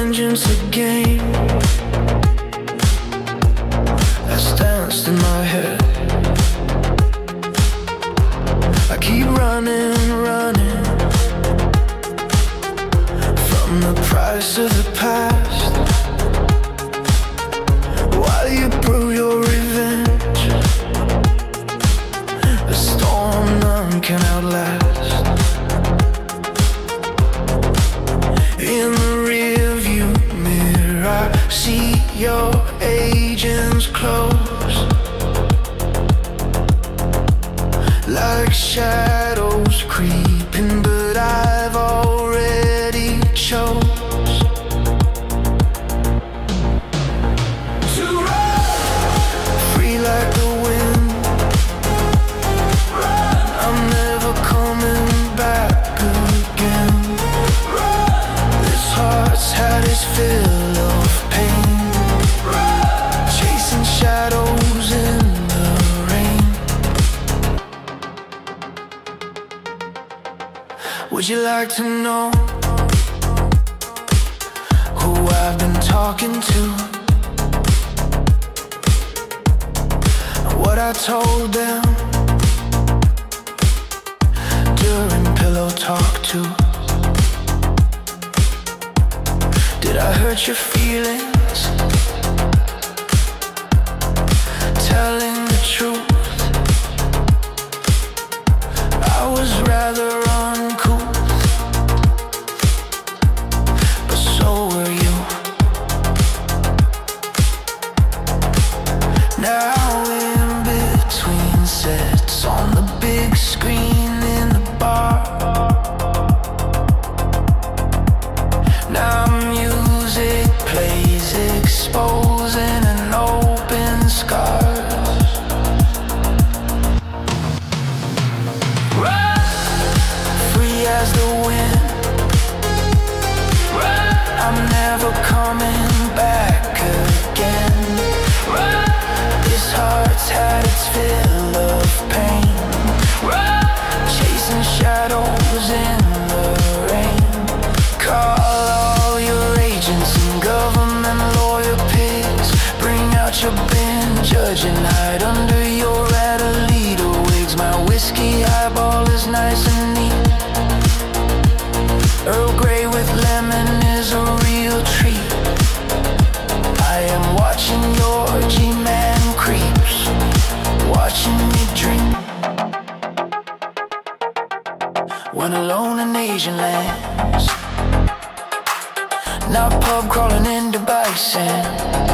vengeance a game that's danced in my head. I keep running from the price of the past, while you brew your revenge, a storm none can outlast. In the rearview mirror, I see your agents close, like shadows creeping, but I've already chose to run, free like the wind. Run, I'm never coming back again. Run, this heart's had its fill of pain. Run, chasing shadows in the rain. Would you like to know who I've been talking to? What I told them during pillow talk too? Did I hurt your feelings? Telling the truth, I was rather uncouth, but so were you. Now in between sets on the big screen in the bar, now music plays, exposing an open scars. Run, free as the wind. Run, I'm never coming back again. Run, this heart's had its fill of pain. Run, chasing shadows in the rain. Call all your agents and government lawyer pigs. Bring out your bin, judge, and hide under your Adelita wigs. My whiskey highball is nice and neat. Earl Grey with lemon is a real treat. I am watching your G-man creeps, watching me drink. When alone in Asian lands, not pub crawling into bison.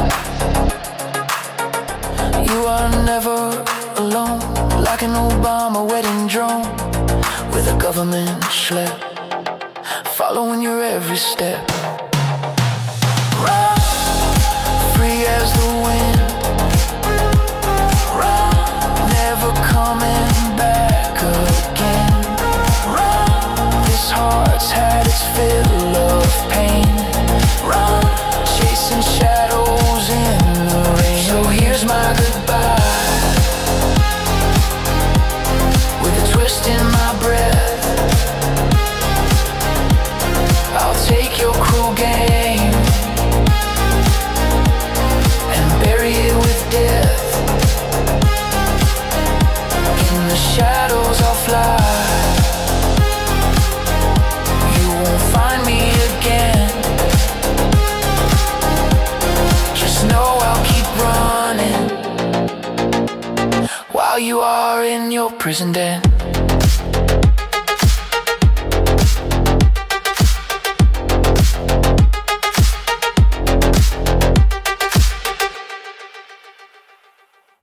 You are never alone, like an Obama wedding drone, with a government schlep following your every step. Run, free as the wind. Run, never coming back again. Run, this heart's had its fill of pain. Run, chasing shadows in the rain. So here's my goodbye, with a twist in my breath. I'll take your cruel game and bury it with death. In the shadows I'll fly, you won't find me again. Just know I'll keep running while you are in your prison den.